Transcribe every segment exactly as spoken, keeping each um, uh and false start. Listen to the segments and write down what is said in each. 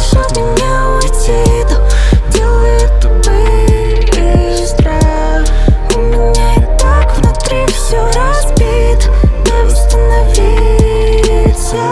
хочешь от меня уйти, то делай это быстро. У меня и так внутри все разбито, дай восстановиться.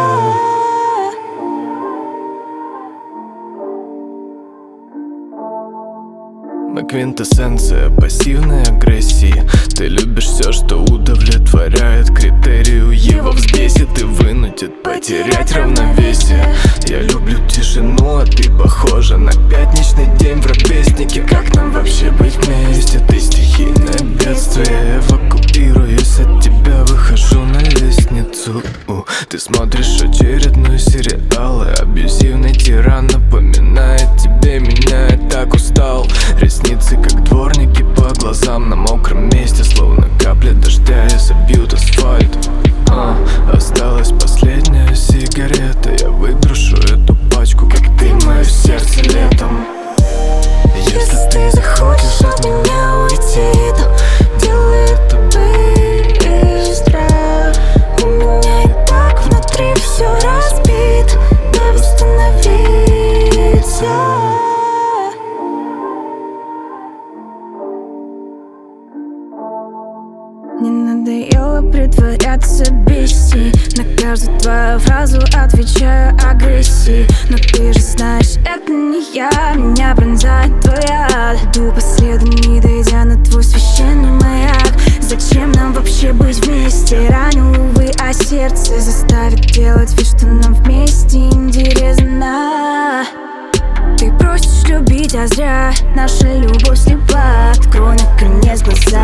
Мы квинтэссенция пассивной агрессии. Ты любишь все, что удовлетворяет критерию. Его взбесит и вынудит потерять равновесие. Я люблю тишину, а ты похожа на пятничный день в ровеснике. Как нам вообще быть вместе? Ты стихийное бедствие. Я эвакуируюсь от тебя, выхожу на лестницу. Ты смотришь очередной сериал, и абьюзивный тиран напоминает тебе меня. Я так устал. Ресницы как дворники по глазам на мокром месте, словно капли дождя и забьют асфальт. а, Осталась последняя сигарета. Я выброшу эту пачку, как ты мое сердце летом. Если ты захочешь от меня уйти, то делай это быстро. У меня и так внутри все разбито, дай восстановиться. Не надоело притворяться бесси. На каждую твою фразу отвечаю агрессией. Но ты же знаешь, это не я. Меня пронзает твоя. Иду по следу, не дойдя на твой священный маяк. Зачем нам вообще быть вместе? Ранил, увы, а сердце заставит делать вид, что нам вместе интересно. Ты просишь любить, а зря. Наша любовь слепа. Открой наконец глаза.